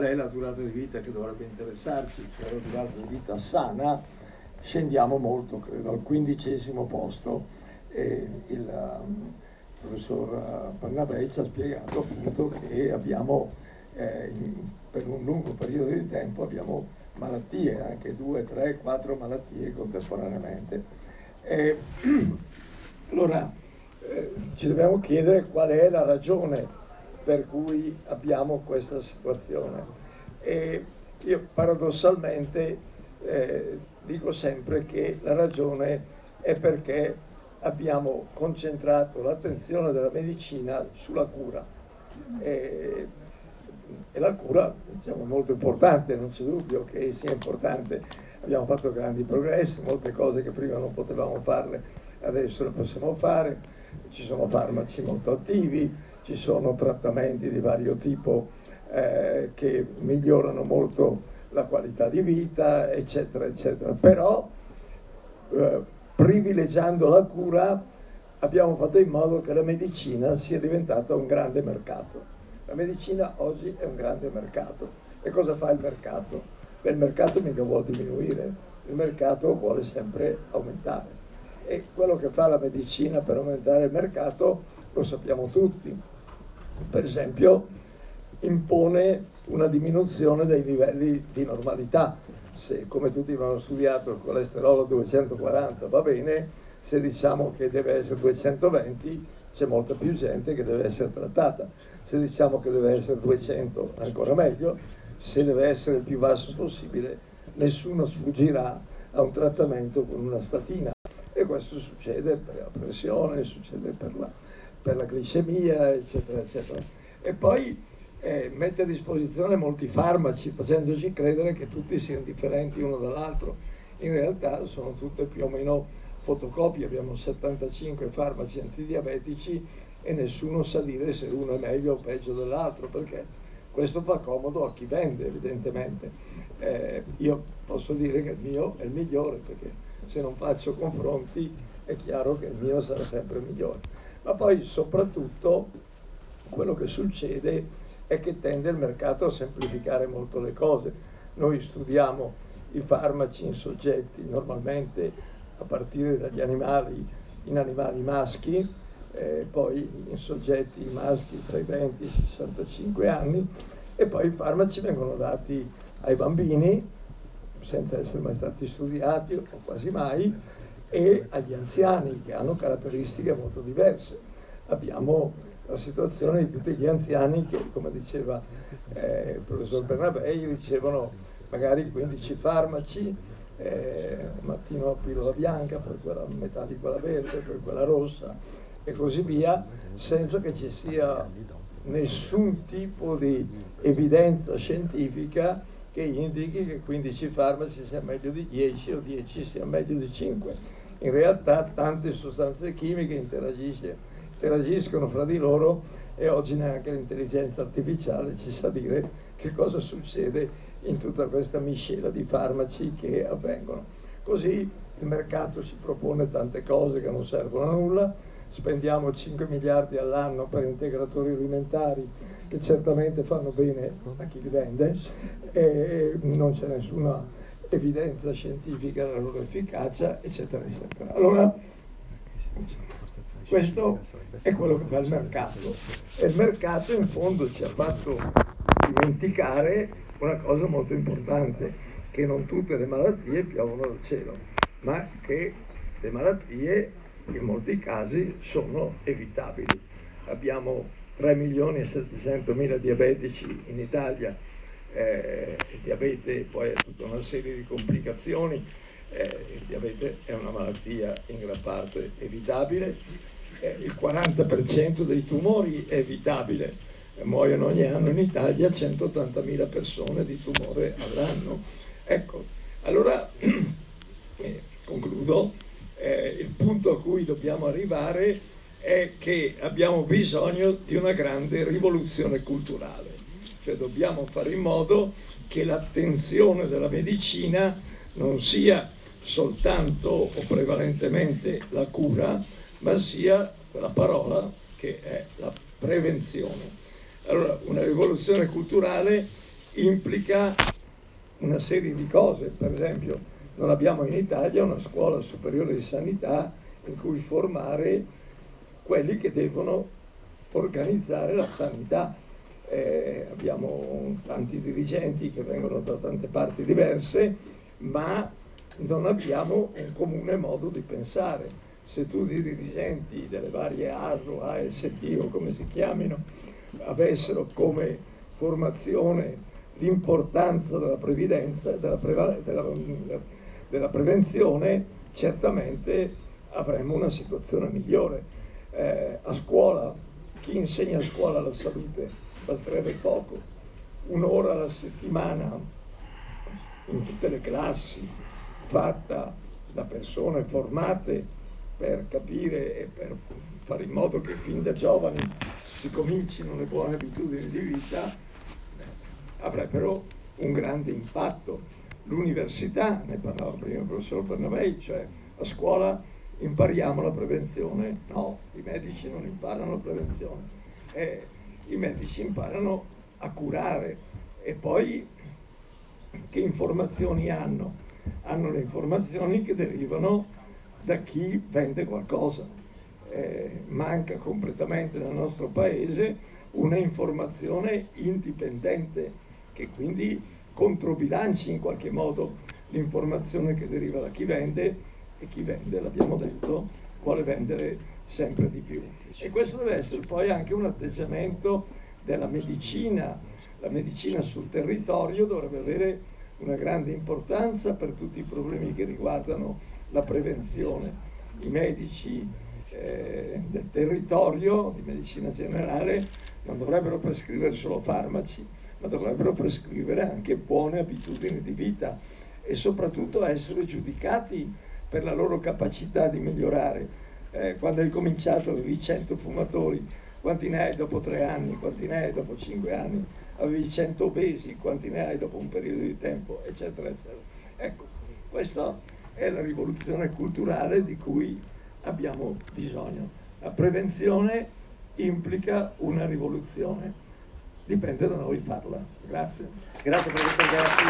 qual è la durata di vita che dovrebbe interessarci, cioè la durata di vita sana, scendiamo molto, credo, al 15° posto. Il professor Bernabei ci ha spiegato appunto che abbiamo, per un lungo periodo di tempo, abbiamo malattie, anche 2, 3, 4 malattie contemporaneamente. Allora, ci dobbiamo chiedere qual è la ragione per cui abbiamo questa situazione. E io paradossalmente dico sempre che la ragione è perché abbiamo concentrato l'attenzione della medicina sulla cura. E la cura, diciamo, molto importante, non c'è dubbio che sia importante. Abbiamo fatto grandi progressi, molte cose che prima non potevamo farle, adesso le possiamo fare. Ci sono farmaci molto attivi, ci sono trattamenti di vario tipo che migliorano molto la qualità di vita, eccetera, eccetera. Però privilegiando la cura abbiamo fatto in modo che la medicina sia diventata un grande mercato. La medicina oggi è un grande mercato. E cosa fa il mercato? Beh, il mercato mica vuole diminuire, il mercato vuole sempre aumentare. E quello che fa la medicina per aumentare il mercato lo sappiamo tutti. Per esempio, impone una diminuzione dei livelli di normalità. Se, come tutti abbiamo studiato, il colesterolo 240 va bene, se diciamo che deve essere 220, c'è molta più gente che deve essere trattata. Se diciamo che deve essere 200, ancora meglio. Se deve essere il più basso possibile, nessuno sfuggirà a un trattamento con una statina. E questo succede per la pressione, succede per la glicemia, eccetera, eccetera. E poi mette a disposizione molti farmaci, facendoci credere che tutti siano differenti uno dall'altro. In realtà sono tutte più o meno fotocopie, abbiamo 75 farmaci antidiabetici e nessuno sa dire se uno è meglio o peggio dell'altro, perché questo fa comodo a chi vende, evidentemente. Io posso dire che il mio è il migliore, perché se non faccio confronti è chiaro che il mio sarà sempre migliore. Ma poi soprattutto quello che succede è che tende il mercato a semplificare molto le cose. Noi studiamo i farmaci in soggetti normalmente a partire dagli animali, in animali maschi, poi in soggetti maschi tra i 20 e i 65 anni, e poi i farmaci vengono dati ai bambini senza essere mai stati studiati o quasi mai, e agli anziani che hanno caratteristiche molto diverse. Abbiamo la situazione di tutti gli anziani che, come diceva il professor Bernabei, ricevono magari 15 farmaci, mattino la pillola bianca, poi quella metà di quella verde, poi quella rossa e così via, senza che ci sia nessun tipo di evidenza scientifica che indichi che 15 farmaci sia meglio di 10 o 10 sia meglio di 5. In realtà tante sostanze chimiche interagiscono fra di loro e oggi neanche l'intelligenza artificiale ci sa dire che cosa succede in tutta questa miscela di farmaci che avvengono. Così il mercato ci propone tante cose che non servono a nulla, spendiamo 5 miliardi all'anno per integratori alimentari che certamente fanno bene a chi li vende e non c'è nessuna evidenza scientifica della loro efficacia, eccetera, eccetera. Allora, questo è quello che fa il mercato, e il mercato in fondo ci ha fatto dimenticare una cosa molto importante, che non tutte le malattie piovono dal cielo, ma che le malattie in molti casi sono evitabili. Abbiamo 3.700.000 diabetici in Italia, il diabete poi ha tutta una serie di complicazioni, il diabete è una malattia in gran parte evitabile, il 40% dei tumori è evitabile, muoiono ogni anno in Italia 180.000 persone di tumore all'anno. Ecco, allora concludo, il punto a cui dobbiamo arrivare è che abbiamo bisogno di una grande rivoluzione culturale, cioè dobbiamo fare in modo che l'attenzione della medicina non sia soltanto o prevalentemente la cura, ma sia quella parola che è la prevenzione. Allora, una rivoluzione culturale implica una serie di cose. Per esempio, non abbiamo in Italia una scuola superiore di sanità in cui formare quelli che devono organizzare la sanità. Abbiamo tanti dirigenti che vengono da tante parti diverse, ma non abbiamo un comune modo di pensare. Se tutti i dirigenti delle varie ASL, AST o come si chiamino, avessero come formazione l'importanza della previdenza, della prevenzione, certamente avremmo una situazione migliore. A scuola, chi insegna a scuola la salute? Basterebbe poco, un'ora alla settimana in tutte le classi, fatta da persone formate per capire e per fare in modo che fin da giovani si comincino le buone abitudini di vita, avrebbero un grande impatto. L'università, ne parlava prima il professor Bernabei, cioè a scuola impariamo la prevenzione? No, i medici non imparano la prevenzione, i medici imparano a curare. E poi che informazioni hanno? Hanno le informazioni che derivano da chi vende qualcosa. Manca completamente nel nostro paese una informazione indipendente che quindi controbilanci in qualche modo l'informazione che deriva da chi vende, e chi vende, l'abbiamo detto, vuole vendere sempre di più. E questo deve essere poi anche un atteggiamento della medicina. La medicina sul territorio dovrebbe avere una grande importanza per tutti i problemi che riguardano la prevenzione. I medici del territorio, di medicina generale, non dovrebbero prescrivere solo farmaci, ma dovrebbero prescrivere anche buone abitudini di vita e soprattutto essere giudicati per la loro capacità di migliorare. Quando hai cominciato avevi 100 fumatori, quanti ne hai dopo 3 anni, quanti ne hai dopo 5 anni, avevi 100 obesi, quanti ne hai dopo un periodo di tempo, eccetera, eccetera. Ecco, questa è la rivoluzione culturale di cui abbiamo bisogno. La prevenzione implica una rivoluzione, dipende da noi farla. Grazie. Grazie professor Gatti.